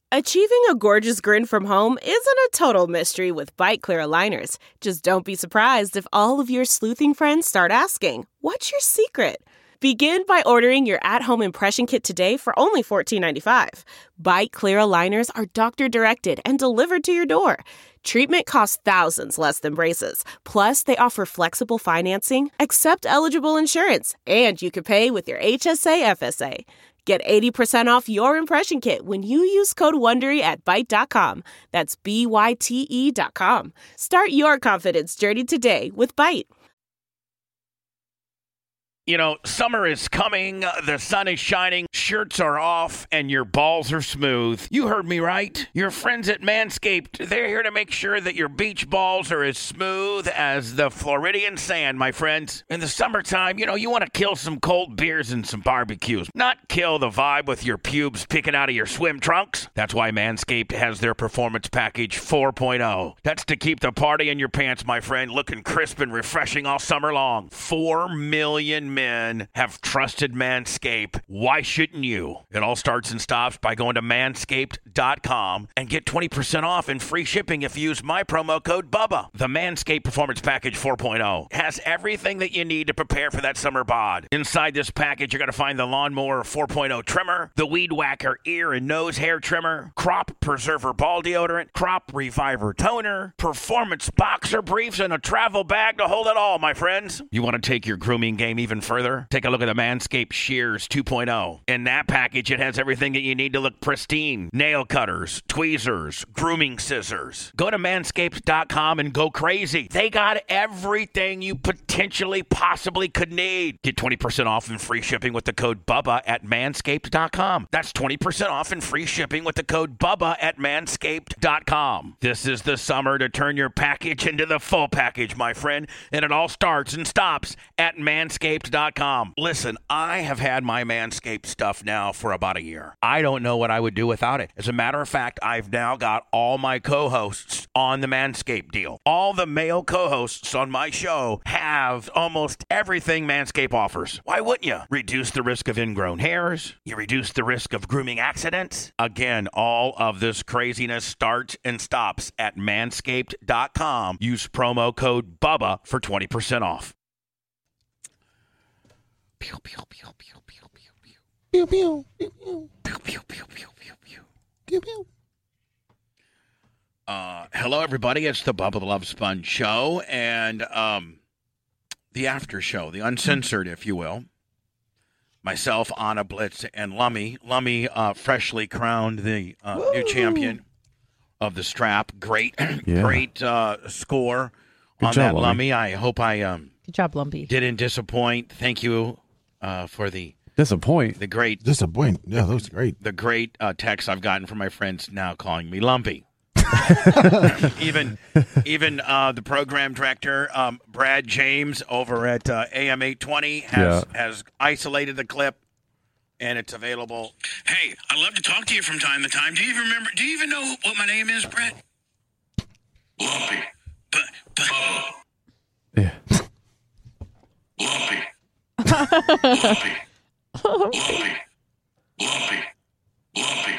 Achieving a gorgeous grin from home isn't a total mystery with Byte Clear aligners. Just don't be surprised if all of your sleuthing friends start asking, "What's your secret?" Begin by ordering your at-home impression kit today for only $14.95. Byte Clear aligners are doctor-directed and delivered to your door. Treatment costs thousands less than braces. Plus, they offer flexible financing, accept eligible insurance, and you can pay with your HSA FSA. Get 80% off your impression kit when you use code WONDERY at Byte.com. That's BYTE.com. Start your confidence journey today with Byte. You know, summer is coming, the sun is shining, shirts are off, and your balls are smooth. You heard me right. Your friends at Manscaped, they're here to make sure that your beach balls are as smooth as the Floridian sand, my friends. In the summertime, you want to kill some cold beers and some barbecues, not kill the vibe with your pubes picking out of your swim trunks. That's why Manscaped has their Performance Package 4.0. That's to keep the party in your pants, my friend, looking crisp and refreshing all summer long. 4 million men have trusted Manscaped. Why shouldn't you? It all starts and stops by going to manscaped.com and get 20% off and free shipping if you use my promo code BUBBA. The Manscaped Performance Package 4.0 has everything that you need to prepare for that summer bod. Inside this package, you're going to find the Lawnmower 4.0 trimmer, the Weed Whacker ear and nose hair trimmer, Crop Preserver ball deodorant, Crop Reviver toner, Performance boxer briefs, and a travel bag to hold it all, my friends. You want to take your grooming game even further? Take a look at the Manscaped Shears 2.0. In that package, it has everything that you need to look pristine. Nail cutters, tweezers, grooming scissors. Go to manscaped.com and go crazy. They got everything you potentially possibly could need. Get 20% off and free shipping with the code BUBBA at manscaped.com. That's 20% off and free shipping with the code BUBBA at manscaped.com. This is the summer to turn your package into the full package, my friend, and it all starts and stops at manscaped.com. Listen, I have had my Manscaped stuff now for about a year. I don't know what I would do without it. As a matter of fact, I've now got all my co-hosts on the Manscaped deal. All the male co-hosts on my show have almost everything Manscaped offers. Why wouldn't you? Reduce the risk of ingrown hairs. You reduce the risk of grooming accidents. Again, all of this craziness starts and stops at manscaped.com. Use promo code BUBBA for 20% off. Pew, pew, pew, pew, pew, pew, pew. Pew, pew, pew, pew. Pew, pew, pew, pew, pew, pew. Pew, pew. Hello, everybody. It's the Bubba the Love Sponge show and the after show, the uncensored, if you will. Myself, Anna Blitz, and Lummy. Lummy freshly crowned the new champion of the strap. Great, great score on job, that, Lummy. I hope I Good job, Lumpy. didn't disappoint. Thank you for the Disappoint. great Disappoint. Yeah, that was great. the great text I've gotten from my friends now calling me Lumpy. even the program director Brad James over at AM 820 has isolated the clip, and it's available. Hey, I love to talk to you from time to time. Do you even know what my name is, Brad? Lumpy. But Yeah. Lumpy. Lumpy. Lumpy. Lumpy. Lumpy.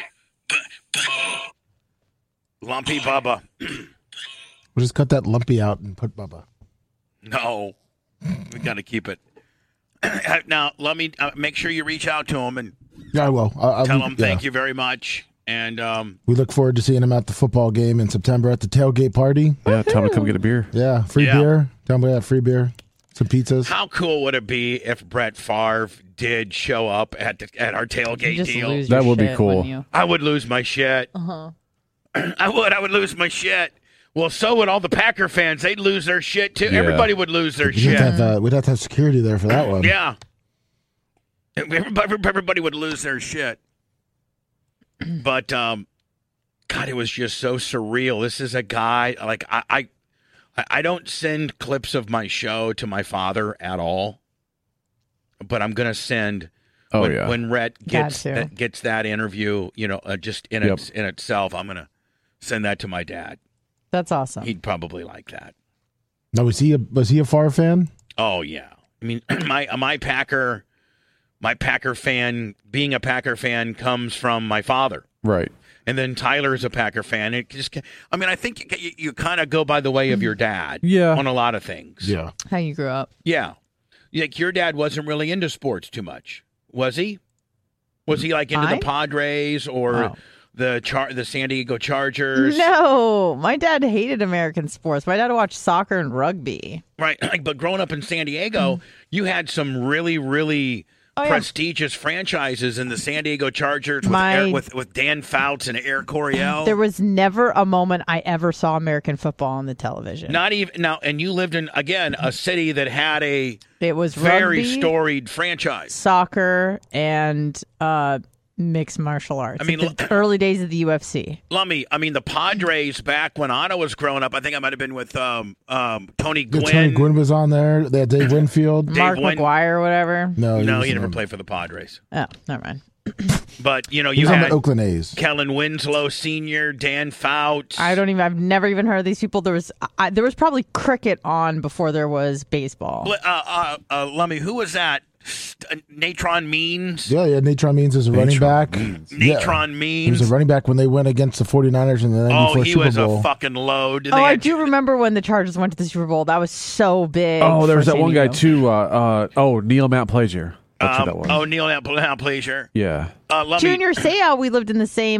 Lumpy Bubba. We'll just cut that lumpy out and put Bubba. No. We got to keep it. Now, let me make sure you reach out to him and Yeah, I will. tell him thank you very much. And We look forward to seeing him at the football game in September at the tailgate party. Yeah, tell him to come get a beer. Yeah, free beer. Tell him we have free beer, some pizzas. how cool would it be if Brett Favre did show up at our tailgate You just deal? lose That your would be shit, cool. wouldn't you? I would lose my shit. Uh-huh. I would lose my shit. Well, so would all the Packer fans. They'd lose their shit, too. Yeah. Everybody would lose their We'd shit. have to have security there for that one. Yeah. Everybody would lose their shit. But, God, it was just so surreal. This is a guy, like, I don't send clips of my show to my father at all. But I'm going to send... when Rhett gets that interview, just in itself, I'm gonna send that to my dad. That's awesome. He'd probably like that. Now, was he a Favre fan? Oh yeah, I mean my Packer fan, being a Packer fan comes from my father. Right. And then Tyler's a Packer fan. I think you kind of go by the way of your dad Yeah. on a lot of things. Yeah. How you grew up. Yeah. Like your dad wasn't really into sports too much, was he? Was he like into the Padres or the San Diego Chargers? No, my dad hated American sports. My dad watched soccer and rugby. Right. But growing up in San Diego, you had some really, really prestigious franchises in the San Diego Chargers with Dan Fouts and Eric Coryell. There was never a moment I ever saw American football on the television. Not even now, and you lived in a city that had a It was very rugby, storied franchise. soccer, and mixed martial arts. I mean, Like the early days of the UFC. Lummy, the Padres back when Anna was growing up, I think I might have been with Tony Yeah, Gwynn. Tony Gwynn was on there. They had Dave Winfield. Mark Wynn- McGuire or whatever. No, he never played for the Padres. Oh, never mind. But, you He was on had the Oakland A's. Kellen Winslow Sr., Dan Fouts. I've never even heard of these people. There was probably cricket on before there was baseball. Lummy, who was that? Natron Means? Yeah, Natron Means is a running back. Natron He Means. was a running back when they went against the 49ers in the 94 he Super was Bowl. a fucking load. I do remember when the Chargers went to the Super Bowl. That was so big. Oh, there for was that San one guy Diego. too. Neil Mount Plaisir. That's who that was. Neil Pleasure. Yeah. Junior Seau, we lived in the same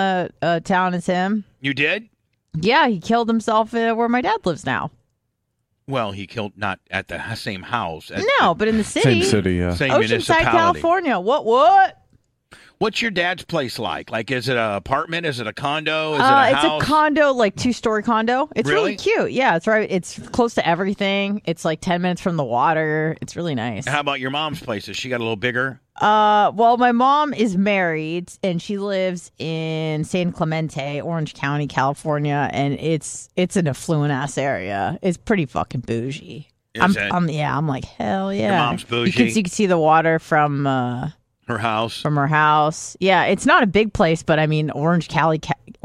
town as him. You did? Yeah, he killed himself where my dad lives now. Well, he killed not at the same house. But in the city. Same city, yeah. Same Oceanside, municipality. California. What? What's your dad's place like? Like, is it an apartment? Is it a condo? Is it a house? It's a condo, like 2-story condo. It's Really? really cute. Yeah, it's right. It's close to everything. It's like 10 minutes from the water. It's really nice. How about your mom's place? Is she got a little bigger? Well, my mom is married and she lives in San Clemente, Orange County, California, and it's an affluent ass area. It's pretty fucking bougie. Is it? I'm like, hell yeah. Your mom's bougie? You can see the water from Her house? from her house. Yeah, it's not a big place, but I mean, Orange County,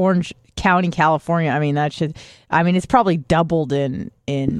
California. I mean, it's probably doubled in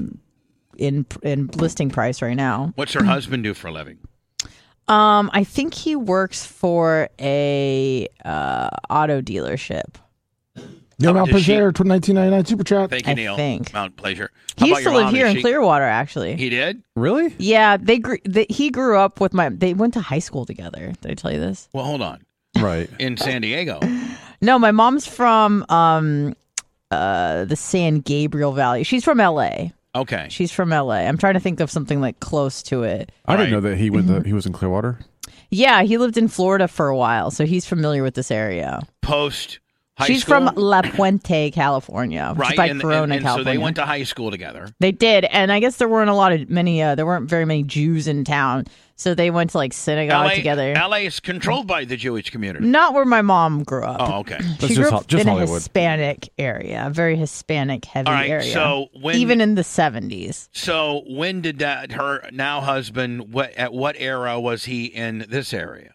listing price right now. What's her husband do for a living? I think he works for a auto dealership. Neil Mount does she- Plaisir, 1999 Super Chat. Thank you, I Neil. think. Mount Pleasure. He used to live here in Clearwater, actually. He did? Really? Yeah, he grew up with they went to high school together. Did I tell you this? Well, hold on. Right. In San Diego. No, my mom's from the San Gabriel Valley. She's from LA. Okay. She's from LA. I'm trying to think of something like close to it. I didn't Right. know that he was in Clearwater. Yeah, he lived in Florida for a while, so he's familiar with this area. Post high She's school? from La Puente, California, which right. is by and, Corona, and, and California. so they went to high school together. They did, and I guess there weren't there weren't very many Jews in town, so they went to like synagogue together. LA is controlled by the Jewish community. Not where my mom grew up. Oh, okay. She That's grew up just in a Hollywood. Hispanic area, a very Hispanic heavy All right. area. So even in the 70s. So when did her now husband? At what era was he in this area?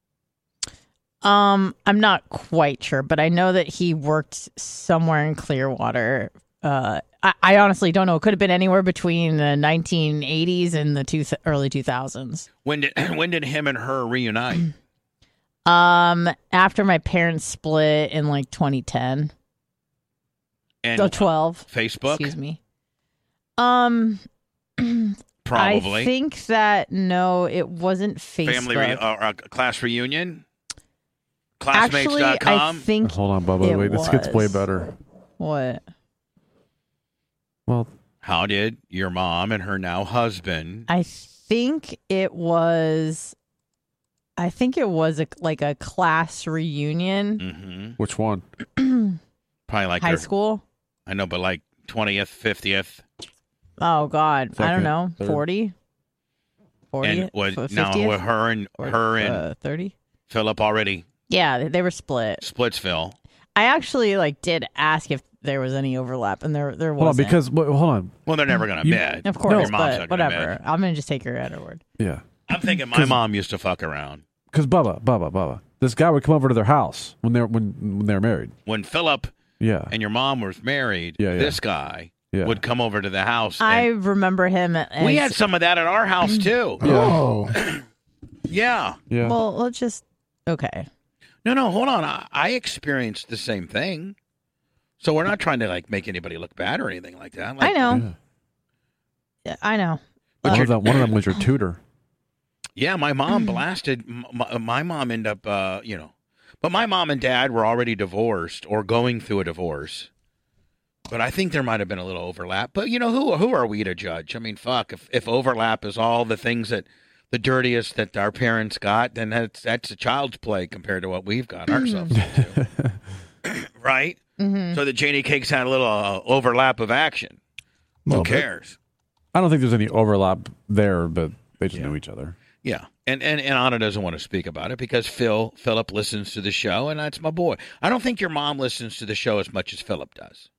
I'm not quite sure, but I know that he worked somewhere in Clearwater. I honestly don't know. It could have been anywhere between the 1980s and the early 2000s. When did him and her reunite? After my parents split in like 2010. And 12. Facebook? Excuse me. Probably. I think that no, it wasn't Facebook. Family class reunion. Actually, I Classmates.com. think Hold on, Bubba. it Wait, this gets way was. better. What? Well, How did your mom and her now husband? I think it was like a class reunion. Mm-hmm. which one? Probably like High their- school. I know, but like 20th, 50th. Oh God, I don't Second, know. third. 40. 40. And what 50th? now with her and 30. Philip already Yeah, they were split. Splitsville. I actually did ask if there was any overlap, and there Hold on, wasn't. because hold on. Well, they're never going to You- admit. of course, Your mom's not but gonna whatever. admit. I'm gonna just take her at her word. Yeah, I'm thinking my mom used to fuck around. because Bubba, this guy would come over to their house when they were married. When Philip Yeah, and your mom was married, Yeah, yeah. this guy Yeah. would come over to the house. I And remember him. As, we had some of that at our house too. Oh, Yeah. yeah. Well, let's just okay. No, hold on. I experienced the same thing. So we're not trying to like make anybody look bad or anything like that. Like, I know. Yeah, I know. One of them was your tutor. Yeah, my mom blasted. My mom ended up, but my mom and dad were already divorced or going through a divorce. But I think there might have been a little overlap. But who are we to judge? I mean, fuck. If overlap is all the things that the dirtiest that our parents got, then that's a child's play compared to what we've got ourselves into, right? Mm-hmm. So the Janie Cakes had a little overlap of action. Who cares? I don't think there's any overlap there, but they just knew each other. Yeah, and Anna doesn't want to speak about it because Philip listens to the show, and that's my boy. I don't think your mom listens to the show as much as Philip does.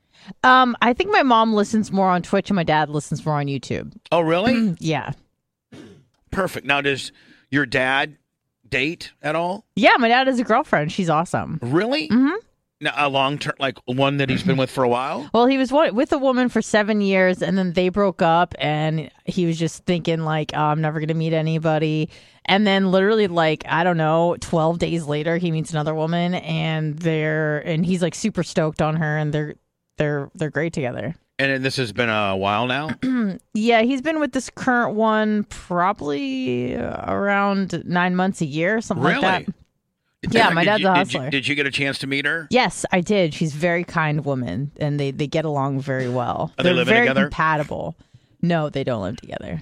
I think my mom listens more on Twitch and my dad listens more on YouTube. Oh, really? Yeah. Perfect. Now, does your dad date at all? Yeah, my dad has a girlfriend. She's awesome. Really? Mm-hmm. Now, a long-term, like one that he's been with for a while? Well, he was with a woman for 7 years, and then they broke up, and he was just thinking, like, oh, I'm never going to meet anybody. And then literally, like, I don't know, 12 days later, he meets another woman, and he's, like, super stoked on her, and they're great together. And this has been a while now? Yeah, he's been with this current one probably around 9 months, a year, something like that. Yeah, my dad's a hustler. Did you get a chance to meet her? Yes, I did. She's a very kind woman, and they get along very well. Are they living very together? Compatible. No, they don't live together.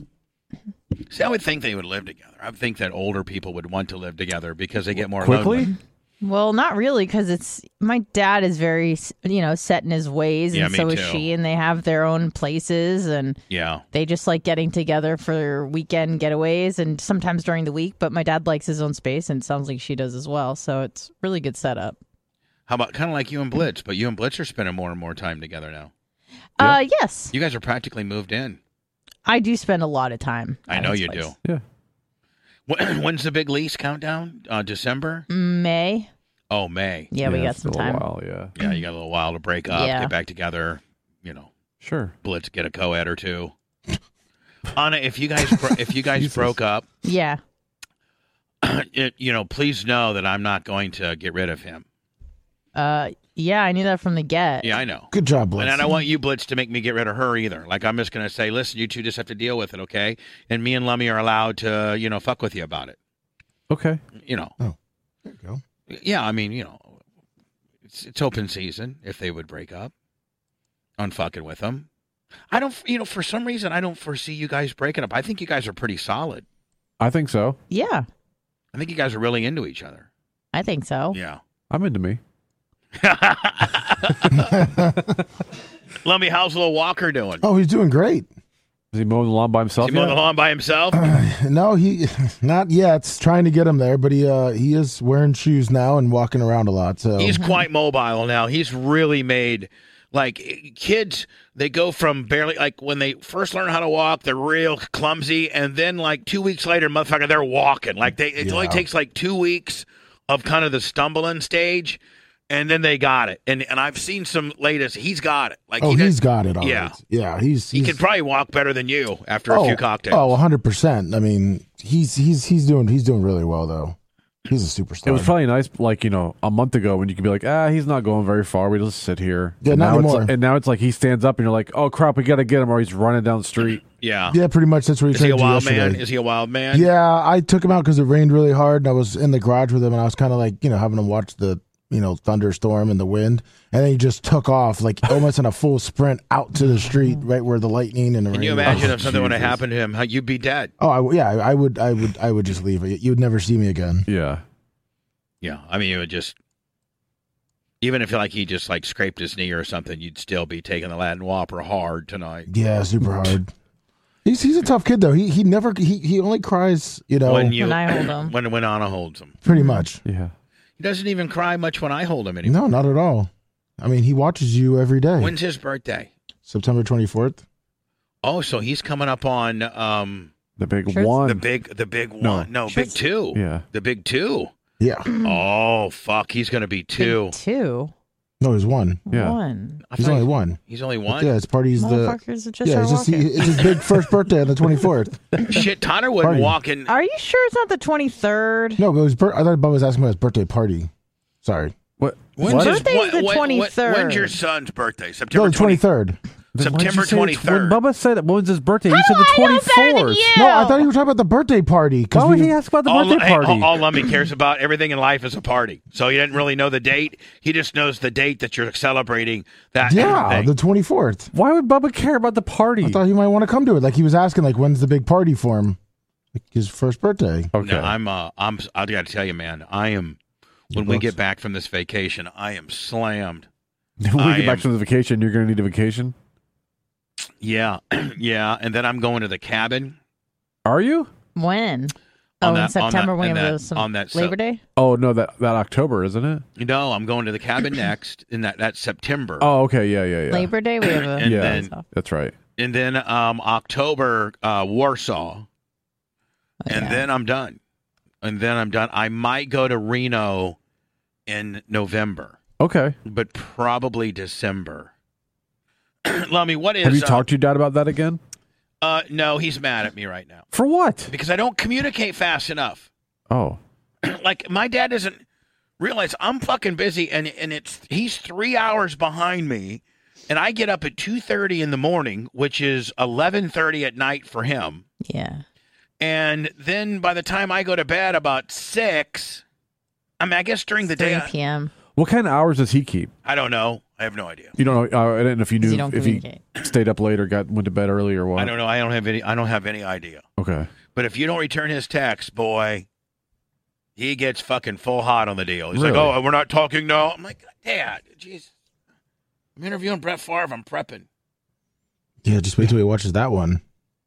See, I would think they would live together. I would think that older people would want to live together because they get more quickly. lonely. Well, not really, because my dad is very, set in his ways, and so is she, and they have their own places, and they just like getting together for weekend getaways, and sometimes during the week. But my dad likes his own space, and it sounds like she does as well. So it's really good setup. How about kind of like you and Blitz? But you and Blitz are spending more and more time together now. Yes. You guys are practically moved in. I do spend a lot of time. I know you do. Yeah. When's the big lease countdown? December? May. Oh, May. Yeah, we got some time. While, yeah, you got a little while to break up, get back together. Sure. Blitz, get a co-ed or two. Anna, if you guys broke up, please know that I'm not going to get rid of him. Yeah, I knew that from the get. Yeah, I know. Good job, Blitz. And I don't want you, Blitz, to make me get rid of her either. Like, I'm just going to say, listen, you two just have to deal with it, okay? And me and Lummy are allowed to, fuck with you about it. Okay. Oh, there you go. Yeah, I mean, it's open season if they would break up. I'm fucking with them. I don't, for some reason, I don't foresee you guys breaking up. I think you guys are pretty solid. I think so. Yeah. I think you guys are really into each other. I think so. Yeah. I'm into me. Lummy, how's little Walker doing? Oh, he's doing great. Is he mowing the lawn by himself? Is he mowing the lawn by himself? No, he not yet. It's trying to get him there, but he is wearing shoes now and walking around a lot. So he's quite mobile now. He's really made, like, kids, they go from barely, like, when they first learn how to walk, they're real clumsy, and then, like, 2 weeks later, motherfucker, they're walking. Like, it only takes, like, 2 weeks of kind of the stumbling stage, and then they got it. And I've seen some latest. He's got it. Like, he's got it. Already. Yeah. He can probably walk better than you after a few cocktails. Oh, 100%. I mean, he's doing really well though. He's a superstar. It was probably nice, like, a month ago when you could be like, he's not going very far. We just sit here. Yeah, and not anymore. And now it's like he stands up and you're like, oh crap, we got to get him, or he's running down the street. Yeah. Yeah, pretty much. That's what Is he a wild yesterday. man? Is he a wild man? Yeah, I took him out because it rained really hard, and I was in the garage with him, and I was kind of like, having him watch the thunderstorm and the wind, and then he just took off like almost in a full sprint out to the street, right where the lightning and the rain. Can you imagine if something would have happened to him? You'd be dead. Oh, I would just leave it. You would never see me again. Yeah. Yeah, I mean, you would just, even if he just like scraped his knee or something, you'd still be taking the Latin Whopper hard tonight. Yeah, super hard. He's a tough kid though. He never he only cries, when I hold him. When Anna holds him. Pretty much. Yeah. He doesn't even cry much when I hold him anymore. No, not at all. I mean, he watches you every day. When's his birthday? September 24th. Oh, so he's coming up on the big one. The big one. No, big two. Yeah. The big two. Yeah. Oh, fuck. He's going to be 2. Big 2? No, he's one. Yeah. One. He's only one. He's only one? Yeah, his party's Motherfuckers are just it's his big first birthday on the 24th. Shit, Tanner wouldn't walk in. Are you sure it's not the 23rd? No, but I thought Bubba was asking about his birthday party. Sorry. What? His birthday's the 23rd. When's your son's birthday? September 23rd. September 23rd. When Bubba said when's his birthday, he said the 24th. No, I thought you were talking about the birthday party. Why would he ask about the birthday party? All Lumby cares about, everything in life is a party. So he didn't really know the date. He just knows the date that you're celebrating that. Yeah, the 24th. Why would Bubba care about the party? I thought he might want to come to it. Like he was asking, like, when's the big party for him? Like his first birthday. Okay. No, I got to tell you, man, when we get back from this vacation, I am slammed. When we get back from the vacation, you're going to need a vacation? Yeah, yeah, and then I'm going to the cabin. Are you? When? In September, when it was Labor Day? Oh, no, that October, isn't it? No, I'm going to the cabin next, and that's September. Oh, okay, yeah. Labor Day, we have a... then, that's right. And then October, Warsaw, and then I'm done. I might go to Reno in November. Okay. But probably December. Lummy, what is... Have you talked to your dad about that again? No, he's mad at me right now. For what? Because I don't communicate fast enough. Oh. Like, my dad doesn't realize I'm fucking busy, and he's 3 hours behind me, and I get up at 2:30 in the morning, which is 11:30 at night for him. Yeah. And then by the time I go to bed about 6, I guess during the day... 3 p.m. What kind of hours does he keep? I don't know. I have no idea. You don't know. I didn't know if you knew if he communicate. stayed up late or went to bed early or what. I don't know. I don't have any idea. Okay. But if you don't return his text, boy, he gets fucking full hot on the deal. He's Really? like, "Oh, we're not talking now." I'm like, "Dad, jeez, I'm interviewing Brett Favre. I'm prepping." Yeah, just wait till he watches that one.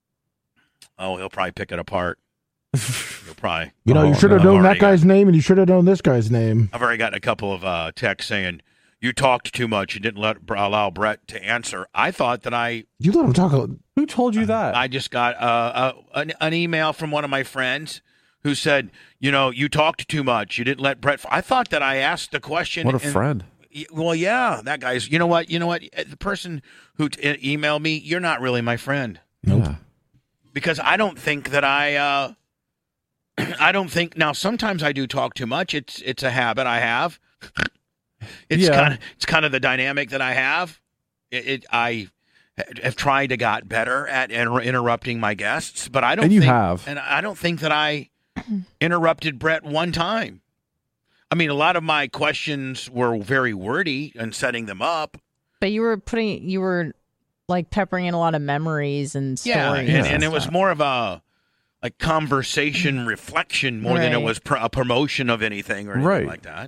Oh, he'll probably pick it apart. He'll probably. You should have known that guy's name, and you should have known this guy's name. I've already gotten a couple of texts saying, "You talked too much. You didn't allow Brett to answer." I thought that You let him talk. Who told you that? I just got an email from one of my friends who said, "You talked too much. You didn't let Brett." I thought that I asked the question. What a friend. Well, yeah, that guy's. You know what? The person who emailed me, you're not really my friend. Nope. Yeah. Because I don't think that I don't think now. Sometimes I do talk too much. It's a habit I have. It's kind of the dynamic that I have. I have tried to got better at interrupting my guests, but I don't. And you have. And I don't think that I interrupted Brett one time. I mean, a lot of my questions were very wordy and setting them up. But you were like peppering in a lot of memories and stories. Yeah, and it was more of a like conversation reflection more than it was a promotion of anything or anything like that.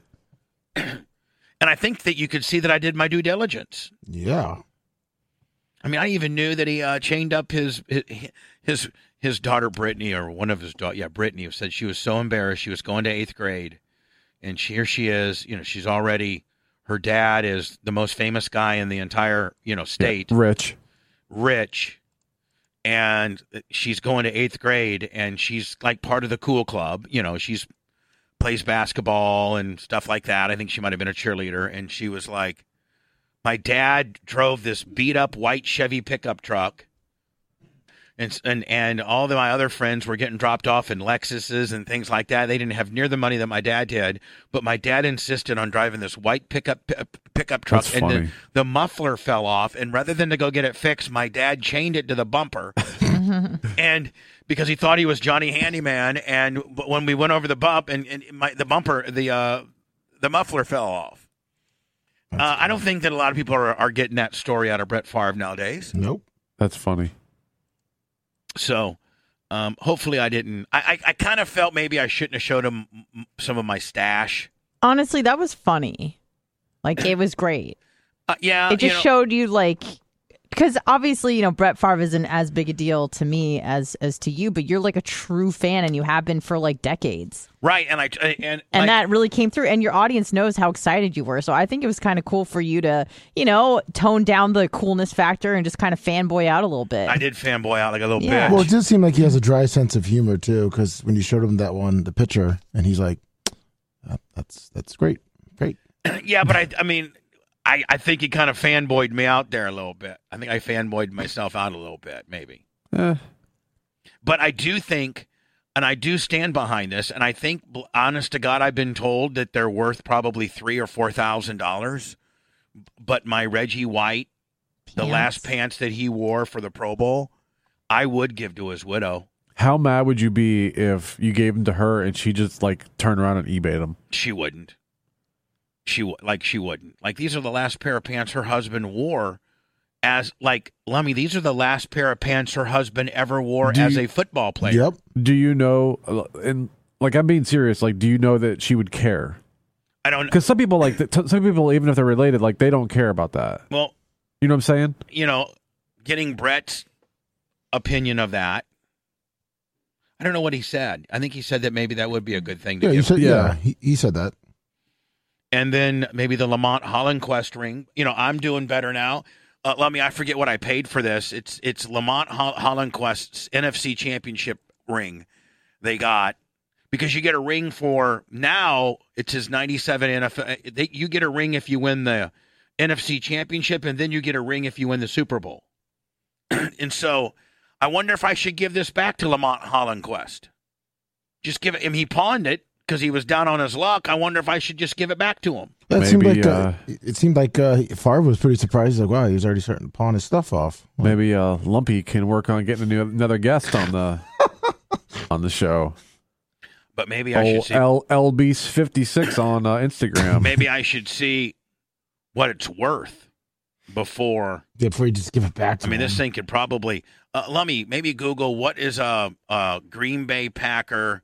And I think that you could see that I did my due diligence. Yeah. I mean, I even knew that he chained up his daughter Brittany, or one of his daughters. Yeah, Brittany said she was so embarrassed. She was going to 8th grade, and here she is. She's already. Her dad is the most famous guy in the entire state. Yeah, rich, and she's going to 8th grade, and she's like part of the cool club. She's plays basketball and stuff like that. I think she might have been a cheerleader, and she was like, my dad drove this beat up white Chevy pickup truck, and all of my other friends were getting dropped off in Lexuses and things like that. They didn't have near the money that my dad did, but my dad insisted on driving this white pickup truck. That's funny. And the muffler fell off, and rather than to go get it fixed, my dad chained it to the bumper. And because he thought he was Johnny Handyman, and when we went over the bump, and the muffler fell off. I don't think that a lot of people are getting that story out of Brett Favre nowadays. Nope. That's funny. So, hopefully I didn't. I kind of felt maybe I shouldn't have showed him some of my stash. Honestly, that was funny. Like, it was great. Yeah. It just showed you, like, because obviously, Brett Favre isn't as big a deal to me as to you, but you're like a true fan, and you have been for like decades. Right. And like, that really came through, and your audience knows how excited you were. So I think it was kind of cool for you to, tone down the coolness factor and just kind of fanboy out a little bit. I did fanboy out like a little bitch. Well, it did seem like he has a dry sense of humor too, because when you showed him the picture, and he's like, "That's great." Yeah, but I mean, I think he kind of fanboyed me out there a little bit. I think I fanboyed myself out a little bit, maybe. But I do think, and I do stand behind this, and I think, honest to God, I've been told that they're worth probably $3,000 or $4,000. But my Reggie White, the last pants that he wore for the Pro Bowl, I would give to his widow. How mad would you be if you gave them to her and she just turned around and eBayed them? She wouldn't. She wouldn't. Like, these are the last pair of pants her husband wore as, Lummy, these are the last pair of pants her husband ever wore as a football player. Yep. Do you know, and I'm being serious, do you know that she would care? I don't know. Because some people, some people, even if they're related, they don't care about that. Well, you know what I'm saying? Getting Brett's opinion of that. I don't know what he said. I think he said that maybe that would be a good thing to give. He said that. And then maybe the Lamont Hollenquest ring. I'm doing better now. I forget what I paid for this. It's Lamont Hollenquest's NFC Championship ring they got. Because you get a ring for, now it's his 97 NFL. You get a ring if you win the NFC Championship, and then you get a ring if you win the Super Bowl. And so I wonder if I should give this back to Lamont Hollenquest. Just give it him. He pawned it because he was down on his luck. I wonder if I should just give it back to him. It seemed like Favre was pretty surprised. He's like, wow, he's already starting to pawn his stuff off. Maybe Lumpy can work on getting another guest on the on the show. But maybe I should see LB56 on Instagram. Maybe I should see what it's worth before you just give it back to him. This thing could probably Lummy, maybe Google what is a Green Bay Packer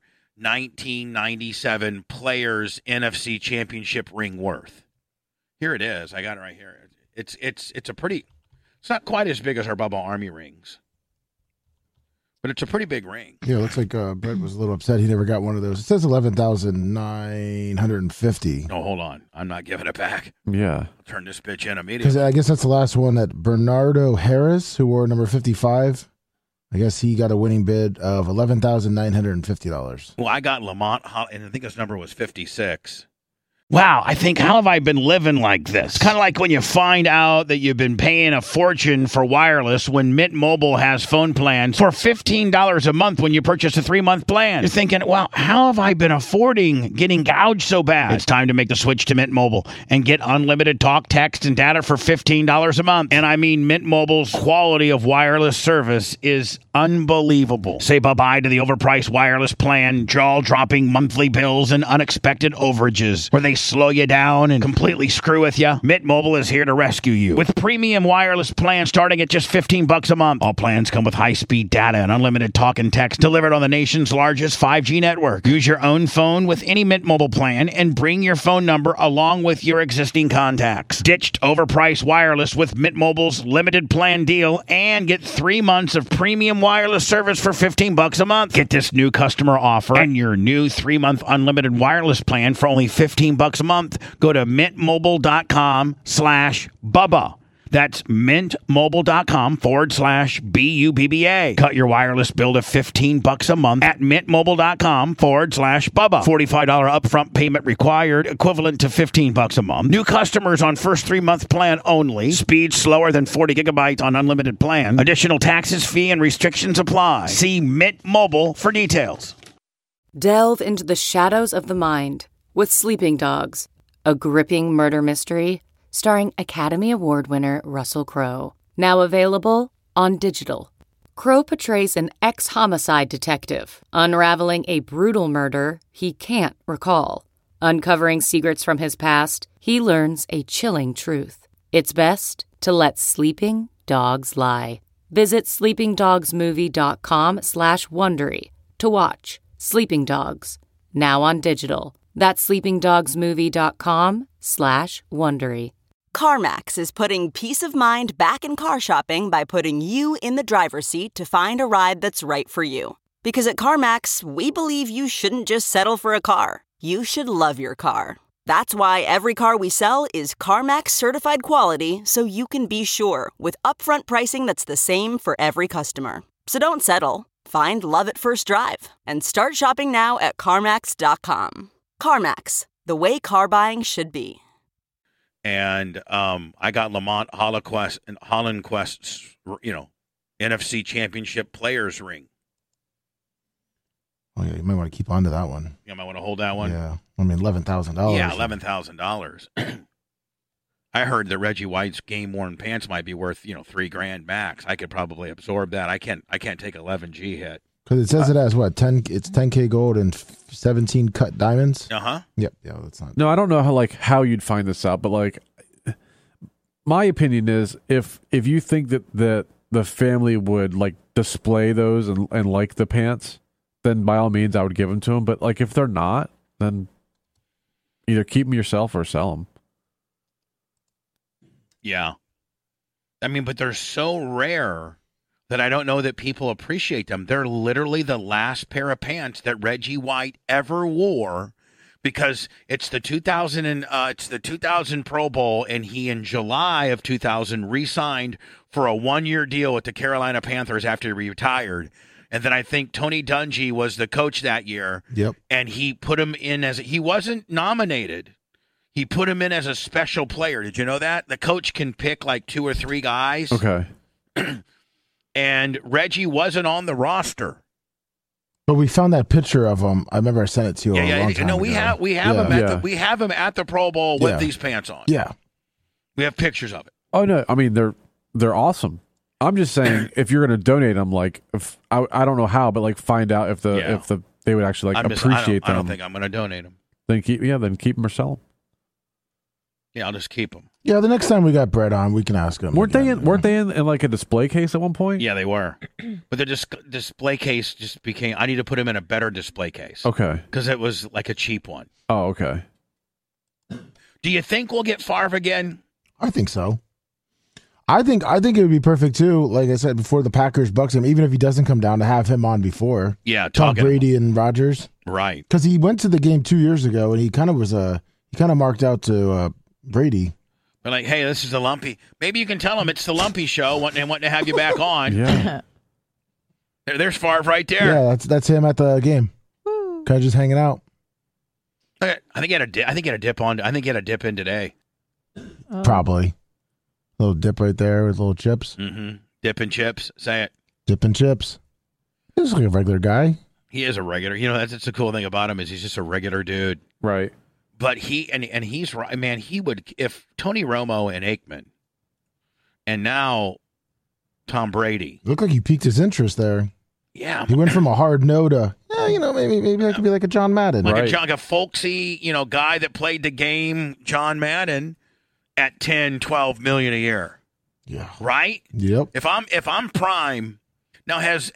1997 Players NFC Championship ring worth. Here it is. I got it right here. It's not quite as big as our Bubba Army rings. But it's a pretty big ring. Yeah, it looks like Brett was a little upset he never got one of those. It says 11,950. Oh, hold on. I'm not giving it back. Yeah. I'll turn this bitch in immediately. Because I guess that's the last one that Bernardo Harris, who wore number 55, I guess he got a winning bid of $11,950. Well, I got Lamont, and I think his number was 56. Wow, I think, how have I been living like this? Kind of like when you find out that you've been paying a fortune for wireless when Mint Mobile has phone plans for $15 a month when you purchase a 3-month plan. You're thinking, wow, how have I been affording getting gouged so bad? It's time to make the switch to Mint Mobile and get unlimited talk, text, and data for $15 a month. And I mean, Mint Mobile's quality of wireless service is unbelievable. Say bye-bye to the overpriced wireless plan, jaw-dropping monthly bills, and unexpected overages where they slow you down and completely screw with you. Mint Mobile is here to rescue you with premium wireless plans starting at just $15 a month. All plans come with high-speed data and unlimited talk and text delivered on the nation's largest 5G network. Use your own phone with any Mint Mobile plan and bring your phone number along with your existing contacts. Ditched overpriced wireless with Mint Mobile's limited plan deal and get 3 months of premium wireless service for $15 a month. Get this new customer offer and your new 3-month unlimited wireless plan for only $15 a month. Go to mintmobile.com/Bubba. That's mintmobile.com/BUBBA. Cut your wireless bill to $15 a month at mintmobile.com/Bubba. $45 upfront payment required, equivalent to $15 a month. New customers on first 3-month plan only. Speed slower than 40 gigabytes on unlimited plan. Additional taxes, fee, and restrictions apply. See Mint Mobile for details. Delve into the shadows of the mind with Sleeping Dogs, a gripping murder mystery starring Academy Award winner Russell Crowe. Now available on digital. Crowe portrays an ex-homicide detective unraveling a brutal murder he can't recall. Uncovering secrets from his past, he learns a chilling truth. It's best to let sleeping dogs lie. Visit sleepingdogsmovie.com/Wondery to watch Sleeping Dogs, now on digital. That's sleepingdogsmovie.com/Wondery. CarMax is putting peace of mind back in car shopping by putting you in the driver's seat to find a ride that's right for you. Because at CarMax, we believe you shouldn't just settle for a car. You should love your car. That's why every car we sell is CarMax certified quality, so you can be sure with upfront pricing that's the same for every customer. So don't settle. Find love at first drive and start shopping now at CarMax.com. CarMax, the way car buying should be. And I got Lamont Hollandquist's, NFC Championship Players Ring. Oh, yeah, you might want to keep on to that one. You might want to hold that one? Yeah. I mean, $11,000. Yeah, $11,000. I heard that Reggie White's game-worn pants might be worth, $3,000 max. I could probably absorb that. I can't take 11G hit. Because it says it has what, 10? It's 10K gold and 17 cut diamonds. Yep. Yeah, that's not. No, I don't know how you'd find this out, but my opinion is if you think that the family would display those and like the pants, then by all means I would give them to them. But if they're not, then either keep them yourself or sell them. Yeah. I mean, but they're so rare that I don't know that people appreciate them. They're literally the last pair of pants that Reggie White ever wore, because it's the 2000 Pro Bowl, and he in July of 2000 re-signed for a 1-year deal with the Carolina Panthers after he retired. And then I think Tony Dungy was the coach that year. Yep. And he put him in he wasn't nominated. He put him in as a special player. Did you know that? The coach can pick 2 or 3 guys. Okay. And Reggie wasn't on the roster. But we found that picture of him. I remember I sent it to you a long time ago. We have him at the Pro Bowl with these pants on. Yeah. We have pictures of it. Oh no, I mean they're awesome. I'm just saying if you're going to donate them, if I don't know how, but find out if they would actually appreciate them. I don't think I'm going to donate them. Then keep them or sell them. Yeah, I'll just keep them. Yeah, the next time we got Brett on, we can ask him. Weren't they in a display case at one point? Yeah, they were. But the display case just became. I need to put him in a better display case. Okay. Because it was a cheap one. Oh, okay. Do you think we'll get Favre again? I think so. I think it would be perfect too. Like I said before, the Packers Bucks game, even if he doesn't come down, to have him on before. Yeah, talk Brady and Rodgers. Right. Because he went to the game 2 years ago and he kind of marked out to Brady. We're hey, this is the Lumpy. Maybe you can tell him it's the Lumpy show and wanting to have you back on. Yeah. There's Favre right there. Yeah, that's him at the game. Kind of just hanging out. I think he had a dip in today. Probably. A little dip right there with little chips. Mm-hmm. Dip and chips. Say it. Dip and chips. He's like a regular guy. He is a regular. That's the cool thing about him is he's just a regular dude. Right. But he's right, man. He would, if Tony Romo and Aikman, and now Tom Brady. Looked like he piqued his interest there. Yeah, he went from a hard no to maybe I could be like a John Madden, like a folksy guy that played the game, John Madden, at 10, 12 million a year. Yeah. Right. Yep. If I'm Prime, now has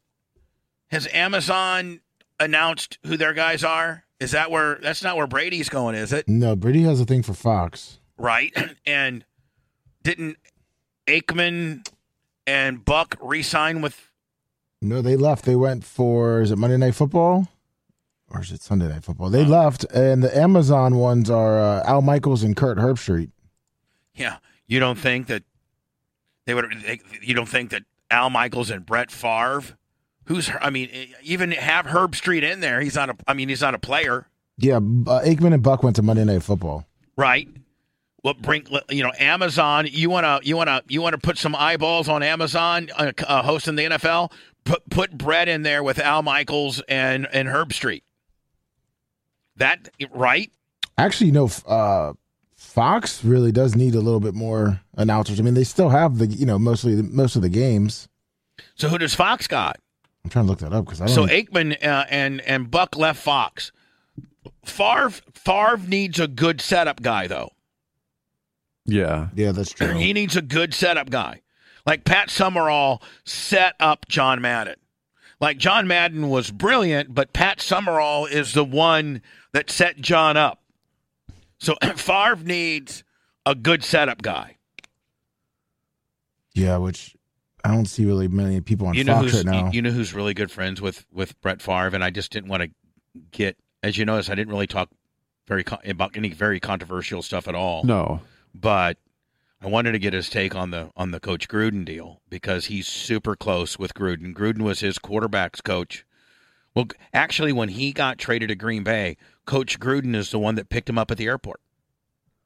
Amazon announced who their guys are? Is that's not where Brady's going, is it? No, Brady has a thing for Fox. Right. And didn't Aikman and Buck re-sign with? No, they left. They went for, is it Monday Night Football? Or is it Sunday Night Football? They left, and the Amazon ones are Al Michaels and Kurt Herbstreit. Yeah. You don't think that you don't think that Al Michaels and Brett Favre, even have Herbstreit in there, he's not a player. Yeah, Aikman and Buck went to Monday Night Football. Right. Well, Amazon. You want to put some eyeballs on Amazon hosting the NFL. Put Brett in there with Al Michaels and Herbstreit. That right? Actually, no. Fox really does need a little bit more announcers. I mean, they still have most of the games. So who does Fox got? I'm trying to look that up because I don't. So Aikman and Buck left Fox. Favre needs a good setup guy though. Yeah, that's true. He needs a good setup guy. Like Pat Summerall set up John Madden. Like John Madden was brilliant, but Pat Summerall is the one that set John up. So Favre needs a good setup guy. Yeah, which I don't see really many people on Fox right now. You know who's really good friends with Brett Favre, and I just didn't want to get, as you notice, I didn't really talk about any very controversial stuff at all. No. But I wanted to get his take on the Coach Gruden deal because he's super close with Gruden. Gruden was his quarterback's coach. Well, actually, when he got traded to Green Bay, Coach Gruden is the one that picked him up at the airport.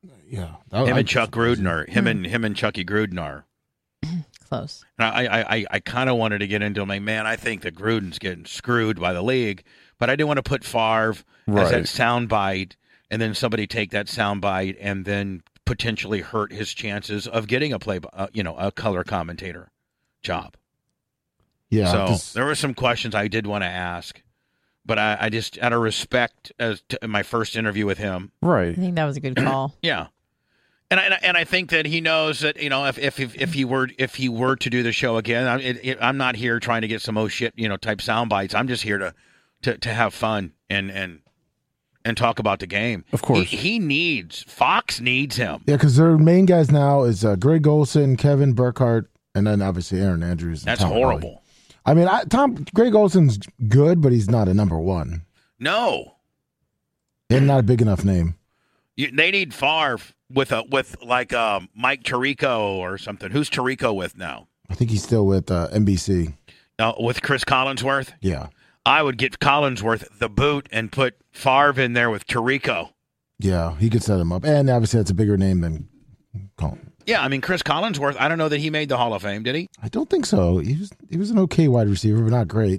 Yeah, him and Chuck Gruden are him and Chucky Gruden are close. And I kind of wanted to get into my man. I think that Gruden's getting screwed by the league, but I didn't want to put Favre as that soundbite, and then somebody take that soundbite and then potentially hurt his chances of getting a a color commentator job. Yeah. So there were some questions I did want to ask. But I just, out of respect, as to my first interview with him, right? I think that was a good call. Yeah, and I think that he knows that if he were to do the show again, I'm not here trying to get some type sound bites. I'm just here to have fun and talk about the game. Of course, Fox needs him. Yeah, because their main guys now is Greg Olsen, Kevin Burkhardt, and then obviously Aaron Andrews. That's horrible. I mean, Greg Olsen's good, but he's not a number one. No, and not a big enough name. They need Favre with Mike Tirico or something. Who's Tirico with now? I think he's still with NBC. With Chris Collinsworth. Yeah, I would get Collinsworth the boot and put Favre in there with Tirico. Yeah, he could set him up, and obviously that's a bigger name than Collins. Yeah, I mean, Chris Collinsworth, I don't know that he made the Hall of Fame, did he? I don't think so. He was an okay wide receiver, but not great.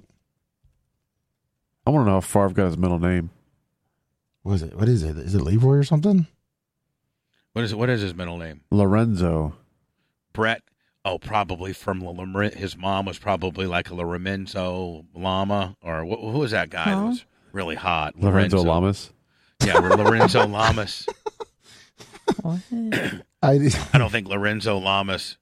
I want to know if Favre got his middle name. What is it? Is it Leroy or something? What is his middle name? Lorenzo. Brett. Oh, probably from his mom was probably like a Lorenzo Lama, or who was that guy that was really hot? Lorenzo Lamas? Yeah, Lorenzo Lamas. I don't think Lorenzo Lamas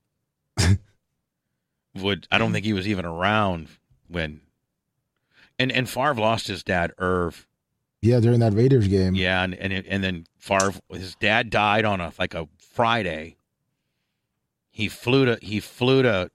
would. I don't think he was even around when. And Favre lost his dad, Irv. Yeah, during that Raiders game. Yeah, and then Favre, his dad died on a Friday. He flew to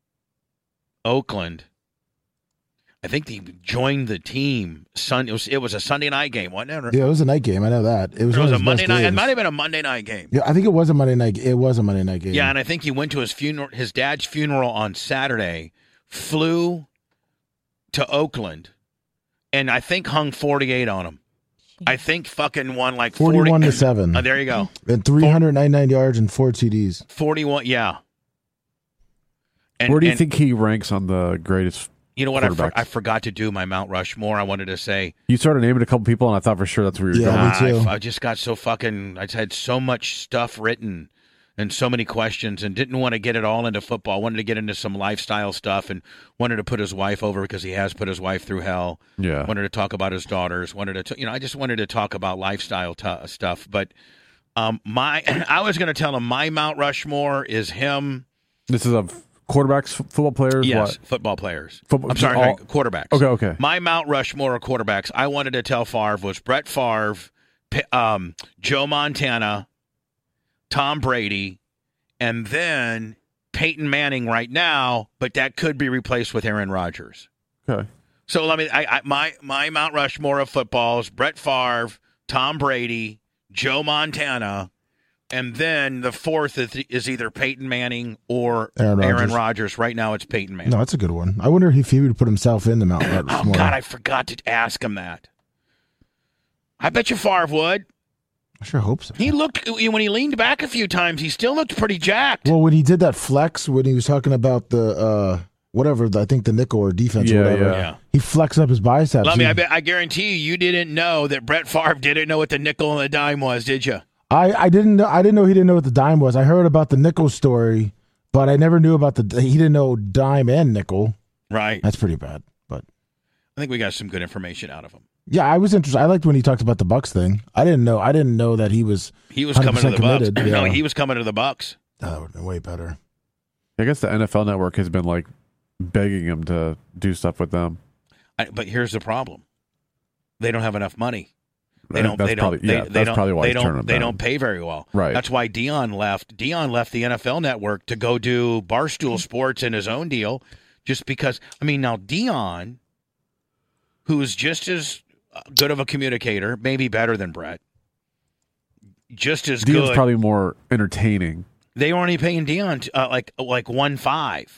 Oakland. I think he joined the team. It was a Sunday night game, wasn't it? Yeah, it was a night game. I know that. It was a Monday night. It might have been a Monday night game. Yeah, I think it was a Monday night. It was a Monday night game. Yeah, and I think he went to his dad's funeral on Saturday, flew to Oakland, and I think hung 48 on him. I think fucking won 41-7. There you go. And 399 yards and 4 TDs. 41, yeah. Where do you think he ranks on the greatest? You know what? I forgot to do my Mount Rushmore. I wanted to say. You started naming a couple people, and I thought for sure that's where you were going. Me too. I just got so fucking. I had so much stuff written and so many questions, and didn't want to get it all into football. I wanted to get into some lifestyle stuff, and wanted to put his wife over because he has put his wife through hell. Yeah. Wanted to talk about his daughters. I just wanted to talk about lifestyle stuff. But I was going to tell him my Mount Rushmore is him. This is of quarterbacks, football players? Yes, what? football players. I'm sorry, quarterbacks. Okay. My Mount Rushmore of quarterbacks, I wanted to tell Favre was Brett Favre, Joe Montana, Tom Brady, and then Peyton Manning right now, but that could be replaced with Aaron Rodgers. Okay. So my Mount Rushmore of football is Brett Favre, Tom Brady, Joe Montana, and then the fourth is either Peyton Manning or Aaron Rodgers. Right now, it's Peyton Manning. No, that's a good one. I wonder if he would put himself in the Mount Rushmore. Oh, God, I forgot to ask him that. I bet you Favre would. I sure hope so. He looked, when he leaned back a few times, he still looked pretty jacked. Well, when he did that flex, when he was talking about the I think the nickel or defense or whatever, yeah. He flexed up his biceps. I guarantee you didn't know that Brett Favre didn't know what the nickel and the dime was, did you? I didn't know he didn't know what the dime was. I heard about the nickel story, but I never knew about he didn't know dime and nickel. Right. That's pretty bad, but I think we got some good information out of him. Yeah, I was interested. I liked when he talked about the Bucs thing. I didn't know that he was coming to the committed. Bucs. Yeah. No, he was coming to the Bucs. That would have been way better. I guess the NFL Network has been begging him to do stuff with them. But here's the problem: they don't have enough money. They don't pay very well. Right. That's why Dion left. Dion left the NFL Network to go do Barstool Sports in his own deal, just because. I mean, now Dion, who is just as good of a communicator, maybe better than Brett, just as Dion's good. Probably more entertaining. They were only paying Dion like 1.5.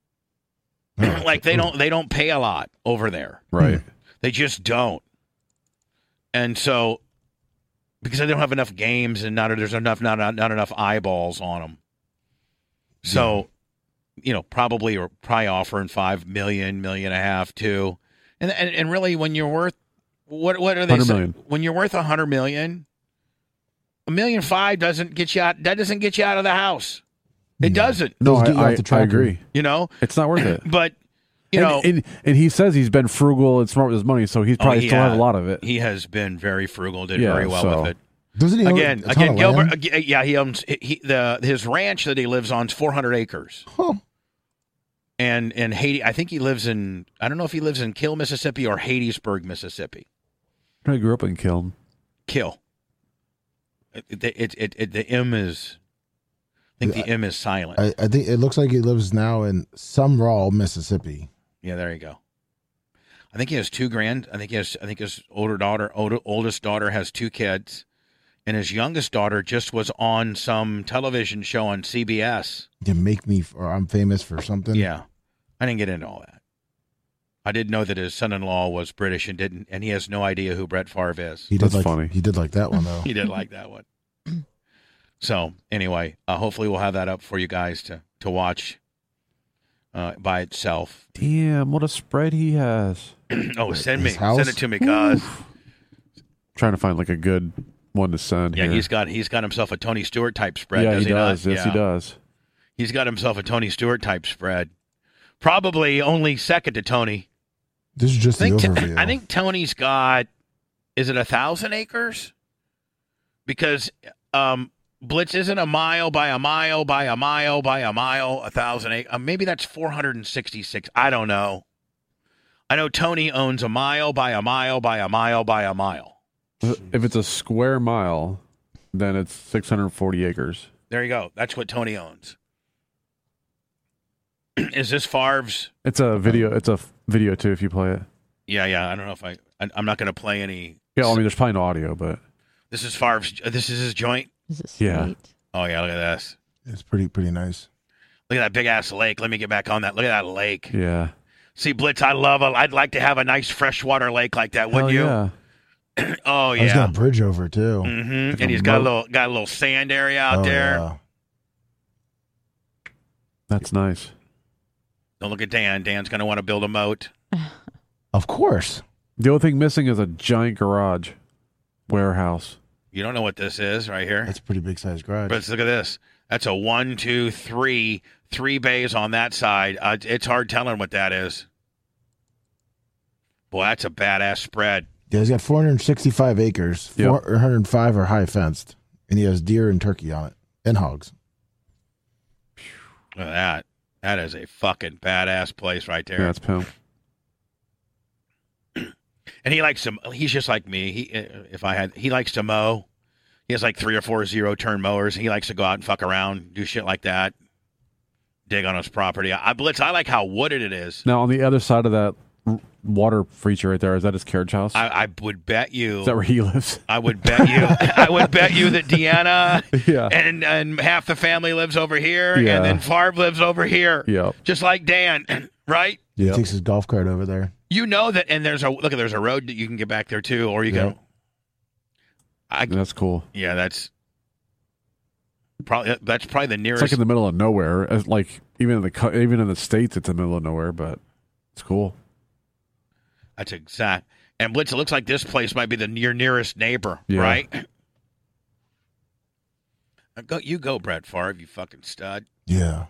They don't pay a lot over there. Right. They just don't. And so because they don't have enough games and there's not enough eyeballs on them. So, probably offering $5 million, $1.5 million too. And really, when you're worth what are they saying? When you're worth $100 million, $1.5 million doesn't get you out. That doesn't get you out of the house. It doesn't. No, I agree. It's not worth it. But and he says he's been frugal and smart with his money, so he's probably still has a lot of it. He has been very frugal. Did very well with it. Doesn't he again, Gilbert? He owns his ranch that he lives on is 400 acres. Huh. And in Haiti, I think he lives in. I don't know if he lives in Kill, Mississippi, or Hattiesburg, Mississippi. I grew up in Kill. Kill. The M is. I think the M is silent. I think it looks like he lives now in Sumrall, Mississippi. Yeah, there you go. I think he has 2 grand. I think his oldest daughter has 2 kids, and his youngest daughter just was on some television show on CBS. I'm famous for something. Yeah, I didn't get into all that. I did know that his son-in-law was British and he has no idea who Brett Favre is. That's funny. He did like that one though. He did like that one. So anyway, hopefully we'll have that up for you guys to watch by itself. Damn, what a spread he has. Send it to me, cuz. Trying to find like a good one to send. Yeah, here. he's got himself a Tony Stewart type spread. Yeah, does he does. Not? Yes, he does. He's got himself a Tony Stewart type spread. Probably only second to Tony. This is just the overview. I think Tony's got, is it 1,000 acres? Because Blitz isn't a mile by a mile by a mile by a mile, 1,000 acres. Maybe that's 466. I don't know. I know Tony owns a mile by a mile by a mile by a mile. If it's a square mile, then it's 640 acres. There you go. That's what Tony owns. Is this Favre's? It's a video. It's a video too. If you play it. Yeah. I don't know if I'm not going to play any. Yeah, I mean, there's probably no audio, but this is Favre's. This is his joint. Yeah. Oh yeah, look at this. It's pretty nice. Look at that big ass lake. Let me get back on that. Look at that lake. Yeah. See, Blitz, I'd like to have a nice freshwater lake like that. Wouldn't you? Yeah. Oh yeah. He's got a bridge over too. Mm-hmm. And he's got a little sand area out there. Yeah. That's nice. Don't look at Dan. Dan's going to want to build a moat. Of course. The only thing missing is a giant garage warehouse. You don't know what this is right here? That's a pretty big size garage. But look at this. That's a 1, 2, 3, 3 bays on that side. It's hard telling what that is. Boy, that's a badass spread. Yeah, he's got 465 acres. Yep. 405 are high fenced. And he has deer and turkey on it. And hogs. Look at that. That is a fucking badass place right there. Yeah, that's pimp. And he likes to. He's just like me. He likes to mow. He has like 3 or 4 zero-turn mowers. He likes to go out and fuck around, do shit like that, dig on his property. Blitz, I like how wooded it is. Now, on the other side of that water feature right there, is that his carriage house? I would bet you. Is that where he lives? I would bet you. I would bet you that Deanna and half the family lives over here, and then Favre lives over here. Just like Dan, right? Yeah. He takes his golf cart over there. You know that, and there's a road that you can get back there too, or you can. That's cool. Yeah, that's probably the nearest. It's like in the middle of nowhere. Like even in the States, it's in the middle of nowhere, but it's cool. That's exact. And Blitz, it looks like this place might be your nearest neighbor, right? You go, Brett Favre, you fucking stud. Yeah.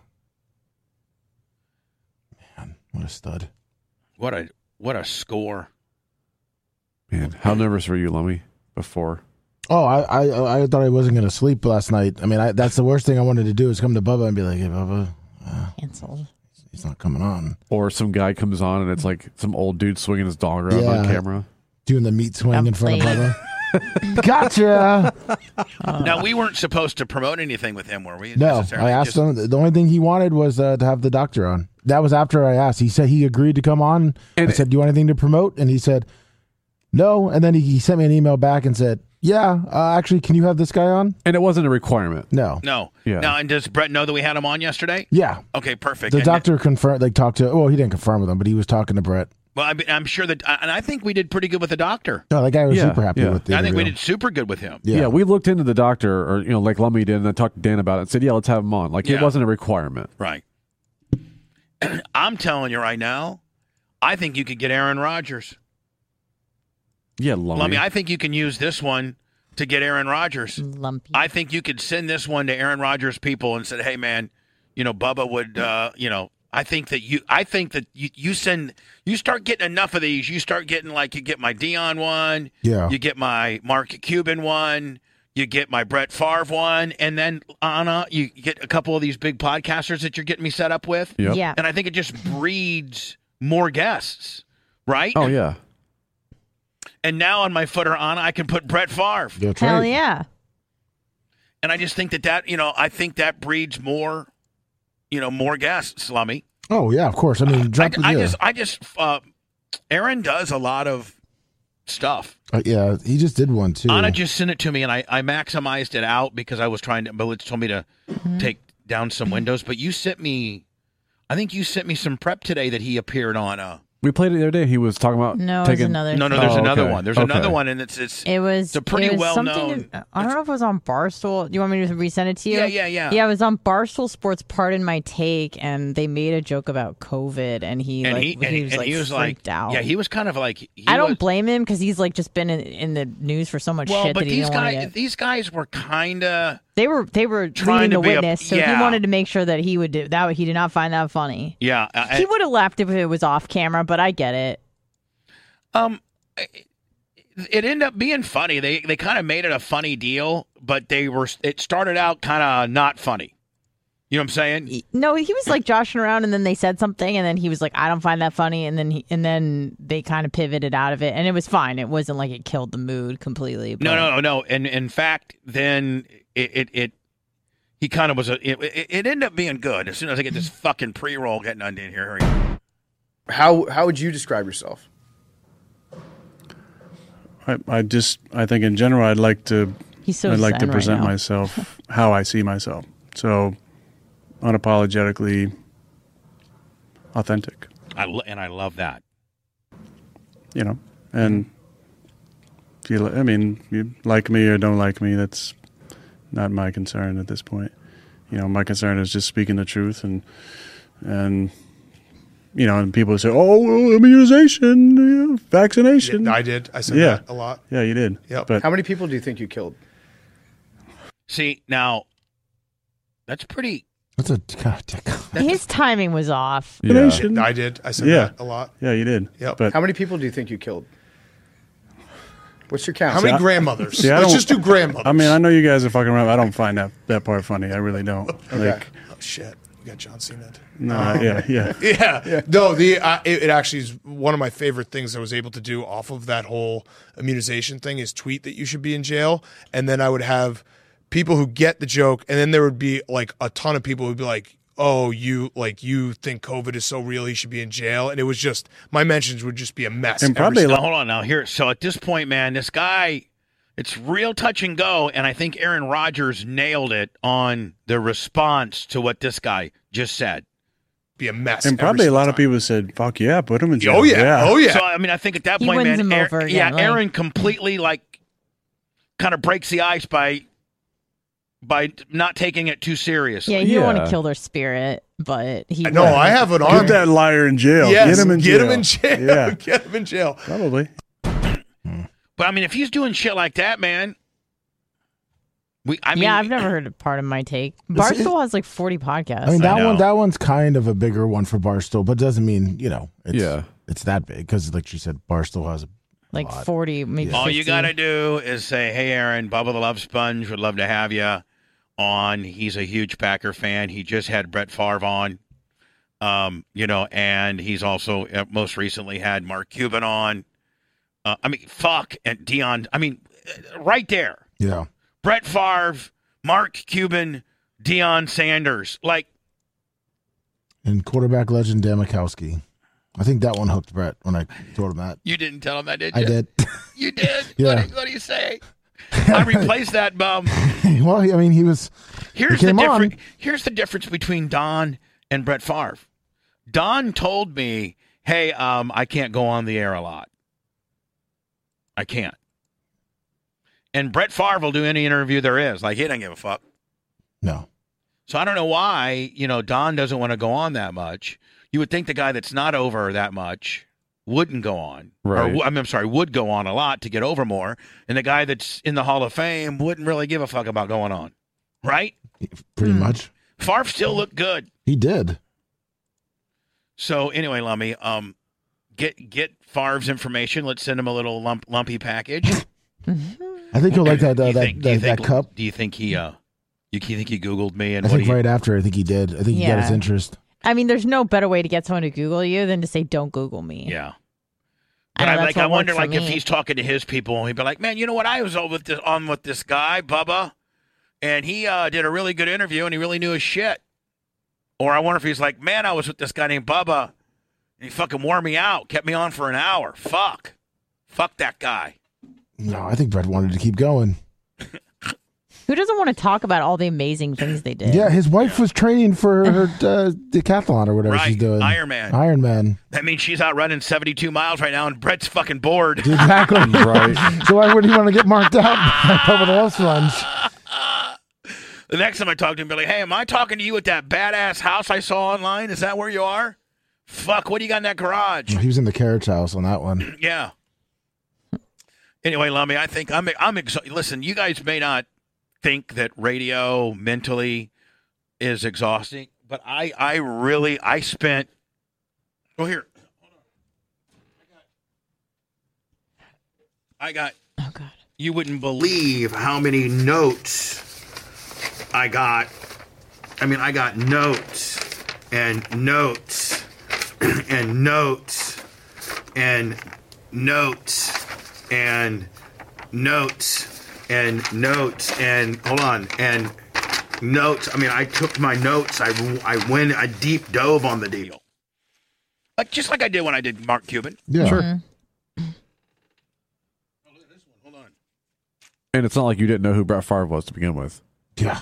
Man, what a stud. What a score. Man, how nervous were you, Lummy, before? Oh, I thought I wasn't going to sleep last night. I mean, that's the worst thing I wanted to do is come to Bubba and be like, hey, Bubba. Canceled. He's not coming on. Or some guy comes on and it's like some old dude swinging his dog around on camera. Doing the meat swing in front of Bubba. Gotcha. Now, we weren't supposed to promote anything with him, were we? No, I asked him. The only thing he wanted was to have the doctor on. That was after I asked. He said he agreed to come on. And I said, do you want anything to promote? And he said, no. And then he sent me an email back and said, yeah, actually, can you have this guy on? And it wasn't a requirement. No. Yeah. Now, and does Brett know that we had him on yesterday? Yeah. Okay, perfect. The doctor confirmed, talked to, well, he didn't confirm with him, but he was talking to Brett. Well, I'm sure that, and I think we did pretty good with the doctor. No, that guy was super happy with the I think interview. we did super good with him. Yeah, we looked into the doctor, or like Lummy did, and I talked to Dan about it and said, let's have him on. Like, it wasn't a requirement. Right. I'm telling you right now, I think you could get Aaron Rodgers. Yeah, Lummy. I think you can use this one to get Aaron Rodgers. Lumpy. I think you could send this one to Aaron Rodgers people and said, hey, man, Bubba would, I think that you start getting enough of these. You start getting you get my Dion one. Yeah. You get my Mark Cuban one. You get my Brett Favre one. And then, Anna, you get a couple of these big podcasters that you're getting me set up with. Yep. Yeah. And I think it just breeds more guests, right? Oh, yeah. And now on my footer, Anna, I can put Brett Favre. Hell yeah. And I just think that I think that breeds more, more guests, Lummy. Oh, yeah, of course. I mean, Aaron does a lot of stuff. Yeah, he just did one, too. Anna just sent it to me, and I maximized it out because I was trying to, but it told me to take down some windows. But I think you sent me some prep today that he appeared on. We played it the other day. He was talking about there's another. No, there's another one. There's another one, and it's a pretty well known. I don't know if it was on Barstool. Do you want me to resend it to you? Yeah. Yeah, it was on Barstool Sports. Pardon my take, and they made a joke about COVID, and he was freaked out. Yeah, he was kind of like. I don't blame him because he's just been in the news for so much shit. But that these guys were kind of. They were leading the witness, so he wanted to make sure that he would do that. He did not find that funny. Yeah, he would have laughed if it was off camera, but I get it. It ended up being funny. They kind of made it a funny deal, but it started out kind of not funny. You know what I'm saying? No, he was joshing around, and then they said something, and then he was like, "I don't find that funny," and then they kind of pivoted out of it, and it was fine. It wasn't like it killed the mood completely. But... No. And in fact, then he kind of was it ended up being good. As soon as I get this fucking pre-roll getting undone here. How would you describe yourself? I think in general I'd like to present right myself how I see myself. So unapologetically authentic. I love that. And if you like me or don't like me, that's not my concern at this point. My concern is just speaking the truth and and people say, "Oh, immunization, vaccination." Yeah, I did. I said that a lot. Yeah, you did. Yeah. But how many people do you think you killed? See, now that's pretty. His timing was off. Yeah. I did. I said that a lot. Yeah, you did. Yeah. But how many people do you think you killed? What's your count? How many grandmothers? Let's just do grandmothers. I mean, I know you guys are fucking around. I don't find that part funny. I really don't. Okay. Oh shit. We got John Cena. No, yeah. No, it actually is one of my favorite things I was able to do off of that whole immunization thing is tweet that you should be in jail, and then I would have people who get the joke, and then there would be a ton of people who'd be like, "Oh, you think COVID is so real? He should be in jail." And it was just my mentions would just be a mess. And probably hold on now here. So at this point, man, this guy. It's real touch and go, and I think Aaron Rodgers nailed it on the response to what this guy just said. Be a mess. And probably a lot of people said, "Fuck yeah, put him in jail." Oh yeah. So I mean, I think at that point, man, Aaron completely kind of breaks the ice by not taking it too seriously. Yeah, you don't want to kill their spirit, but he. No, I have an arm. Get that liar in jail. Yes, get him in jail. Yeah, get him in jail. Probably. But I mean, if he's doing shit like that, man. I've never heard a part of my take. Barstool has 40 podcasts. I mean, that one's kind of a bigger one for Barstool, but doesn't mean it's that big because, like she said, Barstool has a 40, maybe. All 50. you got to do is say, "Hey, Aaron, Bubba the Love Sponge would love to have you on. He's a huge Packer fan. He just had Brett Favre on, and he's also most recently had Mark Cuban on. And Dion. I mean, right there. Yeah. Brett Favre, Mark Cuban, Deion Sanders. And quarterback legend Dan Mikowski. I think that one hooked Brett when I told him that. You didn't tell him that, did you? I did. You did? Yeah. What do you say? I replaced that bum. Well, I mean, he was. Here's the difference between Don and Brett Favre. Don told me hey, I can't go on the air a lot. I can't. And Brett Favre will do any interview there is. Like, he doesn't give a fuck. No. So I don't know why, Don doesn't want to go on that much. You would think the guy that's not over that much wouldn't go on. Right. Or, would go on a lot to get over more. And the guy that's in the Hall of Fame wouldn't really give a fuck about going on. Right? Pretty much. Favre still looked good. He did. So anyway, Lummy, get Favre's information. Let's send him a little lumpy package. I think he'll like that cup. Do you think he you think he Googled me? And I think right after, I think he did. I think he got his interest. I mean, there's no better way to get someone to Google you than to say, "Don't Google me." Yeah. But I wonder, like, if he's talking to his people, he'd be like, "Man, you know what? I was on with this guy, Bubba, and he did a really good interview, and he really knew his shit." Or I wonder if he's like, "Man, I was with this guy named Bubba, and he fucking wore me out, kept me on for an hour. Fuck that guy." No, I think Brett wanted to keep going. Who doesn't want to talk about all the amazing things they did? Yeah, his wife was training for her decathlon or whatever she's doing. Ironman. That means she's out running 72 miles right now, and Brett's fucking bored. Exactly. Right. So why wouldn't he want to get marked out by someone else runs? The next time I talk to him, be like, "Hey, am I talking to you at that badass house I saw online? Is that where you are? Fuck, what do you got in that garage?" He was in the carriage house on that one. Yeah. Anyway, Lummy, I think I'm listen, you guys may not think that radio mentally is exhausting, but I spent. Oh, here. Hold on. I got. Oh God. You wouldn't believe how many notes I got. I mean, I got notes and notes and notes and notes and notes and notes and hold on and notes. I mean, I took my notes. I deep dove on the deal, just like I did when I did Mark Cuban. Yeah, sure. Mm-hmm. Oh, look at this one. Hold on. And it's not like you didn't know who Brett Favre was to begin with. Yeah.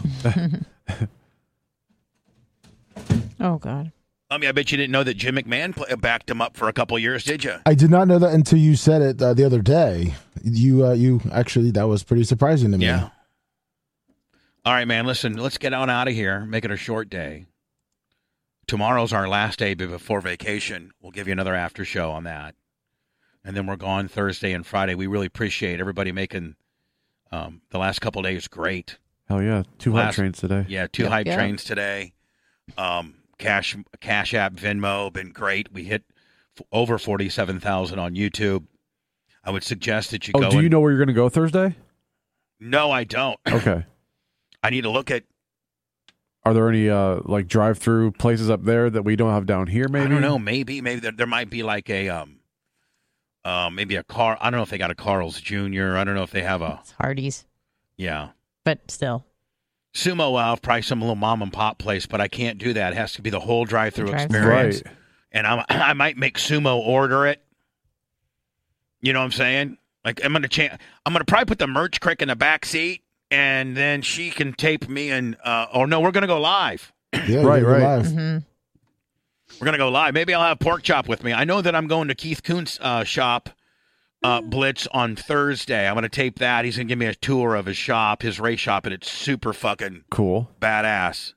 Oh God. I mean, I bet you didn't know that Jim McMahon backed him up for a couple of years, did you? I did not know that until you said it the other day. You actually, that was pretty surprising to me. Yeah. All right, man, listen, let's get on out of here. Make it a short day. Tomorrow's our last day before vacation. We'll give you another after show on that. And then we're gone Thursday and Friday. We really appreciate everybody making the last couple of days great. Hell yeah. Two hype trains today. Yeah, two hype trains today. Cash App, Venmo, been great. We hit over 47,000 on YouTube. I would suggest that you go. Do you know where you're going to go Thursday? No, I don't. Okay. I need to look at. Are there any like drive-through places up there that we don't have down here? Maybe I don't know. Maybe there might be like a maybe a car. I don't know if they got a Carl's Jr. I don't know if they have a It's Hardee's. Yeah, but still. Sumo, well, probably some little mom and pop place, but I can't do that. It has to be the whole drive-through experience. Right. And I might make Sumo order it. You know what I'm saying? Like I'm gonna probably put the merch crick in the back seat, and then she can tape me and. Or no, we're gonna go live. Yeah, right. Live. Mm-hmm. We're gonna go live. Maybe I'll have Pork Chop with me. I know that I'm going to Keith Kuhn's shop. Blitz on Thursday. I'm going to tape that. He's going to give me a tour of his shop, his race shop, and it's super fucking cool, badass.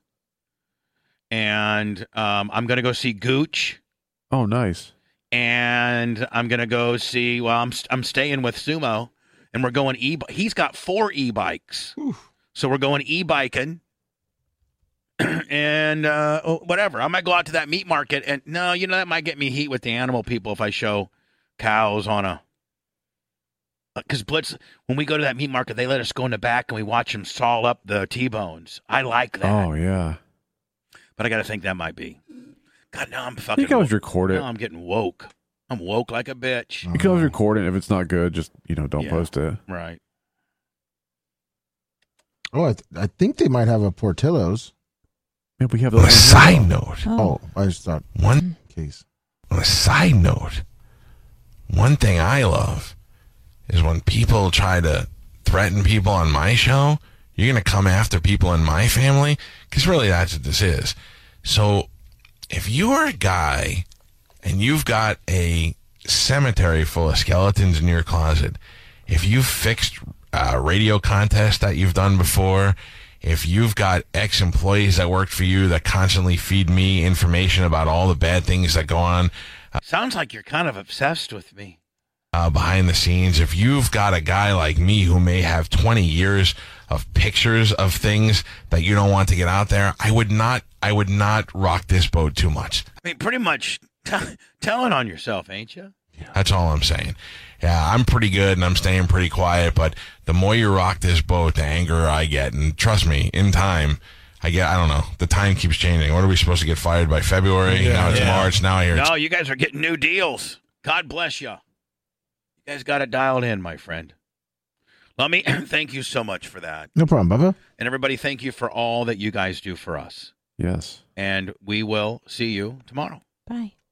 And I'm going to go see Gooch. Oh, nice. And I'm going to go see. Well, I'm staying with Sumo, and we're going He's got 4 e-bikes, so we're going e-biking. And whatever. I might go out to that meat market, and no, that might get me heat with the animal people if I show cows on a. Because Blitz, when we go to that meat market, they let us go in the back and we watch them saw up the T-bones. I like that. Oh, yeah. But I got to think that might be. God, now I'm fucking. You can always record it. Now I'm getting woke. I'm woke like a bitch. You can always record it. If it's not good, just, don't post it. Right. Oh, I think they might have a Portillo's. Yeah, we have a side note. Oh, I just thought one case. On a side note, one thing I love is when people try to threaten people on my show, you're going to come after people in my family? Because really that's what this is. So if you're a guy and you've got a cemetery full of skeletons in your closet, if you've fixed radio contests that you've done before, if you've got ex-employees that worked for you that constantly feed me information about all the bad things that go on. Sounds like you're kind of obsessed with me. Behind the scenes, if you've got a guy like me who may have 20 years of pictures of things that you don't want to get out there, I would not rock this boat too much. I mean, pretty much telling on yourself, ain't you? That's all I'm saying. Yeah, I'm pretty good and I'm staying pretty quiet, but the more you rock this boat, the angrier I get. And trust me, in time, I don't know, the time keeps changing. What are we supposed to get fired by February? Now it's March. Now I hear No, you guys are getting new deals. God bless you. You guys got it dialed in, my friend. Let me thank you so much for that. No problem, Bubba. And everybody, thank you for all that you guys do for us. Yes. And we will see you tomorrow. Bye.